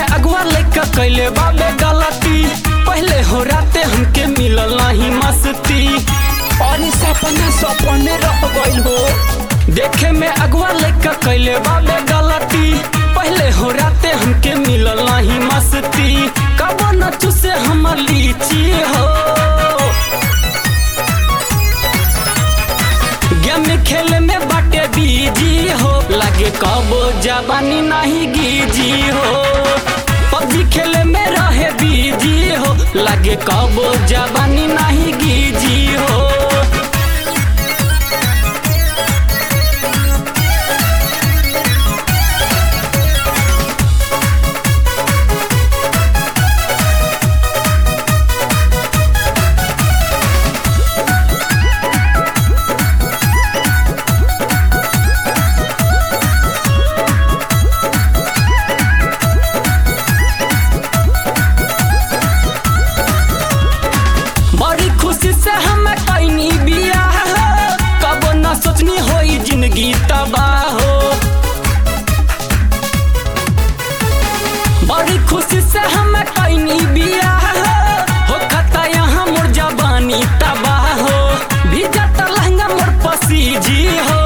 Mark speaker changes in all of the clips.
Speaker 1: अगुआ लेके कैले बाबे गलती। पहले हो राते हमके मिलल नहीं मस्ती
Speaker 2: और सपना सपने रह गइल हो।
Speaker 1: देखे में अगुआ लेके कैले बाबे गलती। पहले हो राते हमके मिलल नहीं मस्ती। कबो न चूसे हमर लीची हो। गेम खेले में बाटे बीजी हो। लागे कबो जवानी नहीं गीजी हो। पबजी खेले में रहे बीजी हो। लागे कबो जवानी नहीं गीजी हो। सोचनी होई जिंदगी तबाह हो। बड़ी खुशी से हमें कैनी बियाह हो। खता यहाँ मोर जवानी तबाह हो। भीजत लहंगा मोर पसीजी हो।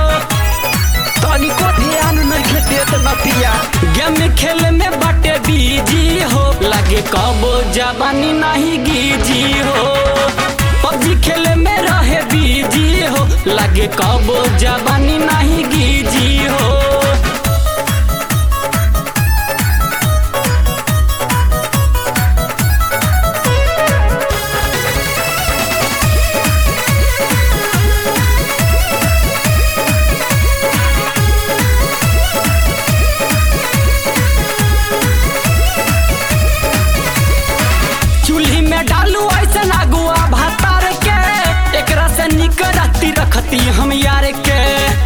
Speaker 2: तनिको ध्यान नहीं देत नतिया।
Speaker 1: गेम खेले में बाटे बीजी हो। लागे कबो जवानी नहीं गीजी हो। पबजी खेले में रहे बीजी हो। लागे कबो जवानी नहीं गीजी हो। चूल्ही में डालू ऐसा अगुआ भातार के। एकरा से निकरती रखती हम यार के।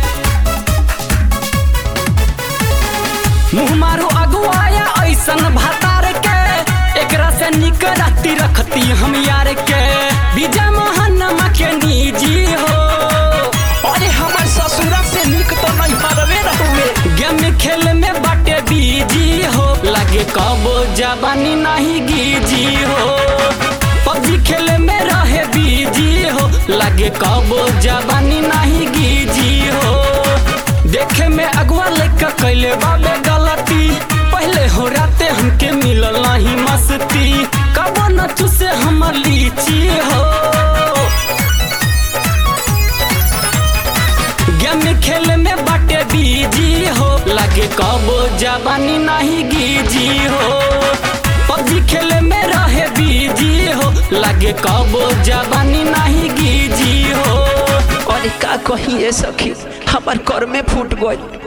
Speaker 1: मुँह मारू अगुआया ऐसन भातार के। एकरा से निकरती रखती हम यार के। बीजा मोहनमा के निजी हो।
Speaker 2: अरे हमार ससुरा से निक तो नहीं हरवे रहुए।
Speaker 1: गेम खेल में बाटे बीजी हो। लागे कबो जवानी नहीं गीजी हो। पबजी खेले में रहे बीजी हो। लागे कबो जवानी नहीं गीजी हो। देखे में अगुआ लेके कैले बाबे गलती। पहले हो राते हमके मिलल नहीं मस्ती। कबो न चूसे हमर लीची हो। गेम खेले में बाटे बीजी हो। लागे कबो जवानी नहीं गीजी हो। पबजी खेले में रहे बीजी हो। लागे कबो जवानी नहीं गीजी हो।
Speaker 2: अरे का कहिए सखी, हमार कर में फूट गइल।